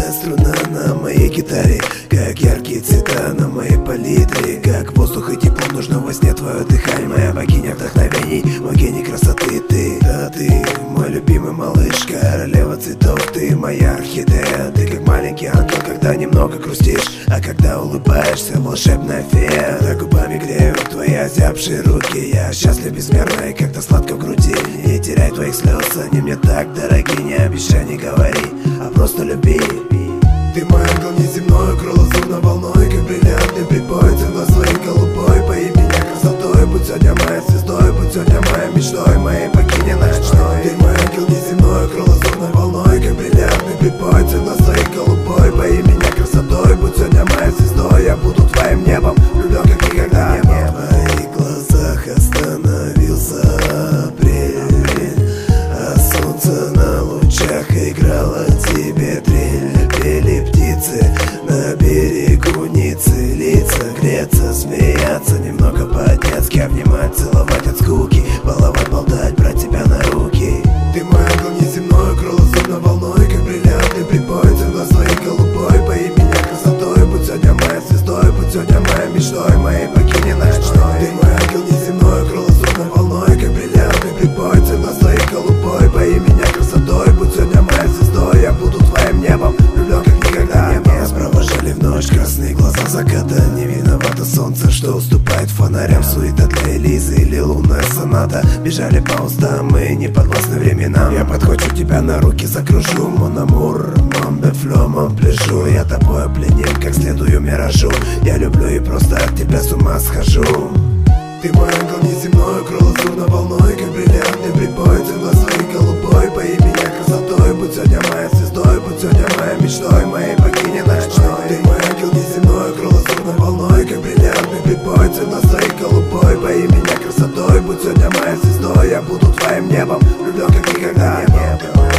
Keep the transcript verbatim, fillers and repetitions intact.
каждая струна на моей гитаре, как яркие цвета на моей палитре, как воздух и тепло нужно во сне твое дыхание. Моя богиня вдохновений, мой гений красоты ты. Да, ты мой любимый малыш, королева цветов, ты моя орхидея. Ты как маленький ангел, когда немного грустишь, а когда улыбаешься, волшебная фея. Да, губами грею твои озябшие руки, я счастлив безмерно и как-то сладко в груди. Не теряй твоих слез, они мне так дороги. Не обещай, не говори, а просто люби. Ты мой ангел неземной, крыло лазурно волной, как бриллиантный прибой. Ты глаз своей голубой, пои меня красотой. Будь сегодня моей звездой, будь сегодня моей мечтой, моей богиней ночной. Ты мой ангел неземной, крыло лазурной волной, как бриллиантный прибой. Ты глаз своей голубой, пои меня красотой. Будь сегодня моей звездой, я буду твоим небом, влюблен как никогда не был. В твоих глазах остановился апрель, а солнце на лучах играло тебе трель. Пели птицы на берегу Ниццы, лица греться, смеяться, немного по-детски обнимать, целовать от скуки, баловать, болтать, брать тебя на руки. Ты мой ангел неземной, крыло лазурно волной, как бриллиантный прибой. Ты глаз своей голубой, пои меня красотой. Будь сегодня моей звездой, будь сегодня моей мечтой, моей богиней ночной. Ты мой ангел неземной, крыло лазурной волной, как бриллиантный прибой. Ты глаз своей голубой, пои меня красотой. Будь сегодня моей звездой, я буду твоим небом, влюблен как никогда не был. Нас провожали в ночь красные глаза заката. Не виновато солнце, что уступает фонарям. Суета для Элизы или лунная соната. Бежали по устам, мы не подвластны временам. Я подхвачу тебя на руки, закружу. Мон амур, мон де флёмом пляжу. Я тобой опленен, как следую миражу. Я люблю и просто от тебя с ума схожу. Ты мой ангел неземной, крыло лазурно волной, как бриллиантный прибой. Ты глаз своей голубой, пои меня красотой. Будь сегодня моей звездой, будь сегодня моей мечтой, моей богиней ночной. Ты мой ангел неземной, крыло лазурной волной, как бриллиантный прибой. Ты глаз своей голубой, пои меня красотой. Будь сегодня моей звездой, я буду твоим небом, влюблен как никогда не был.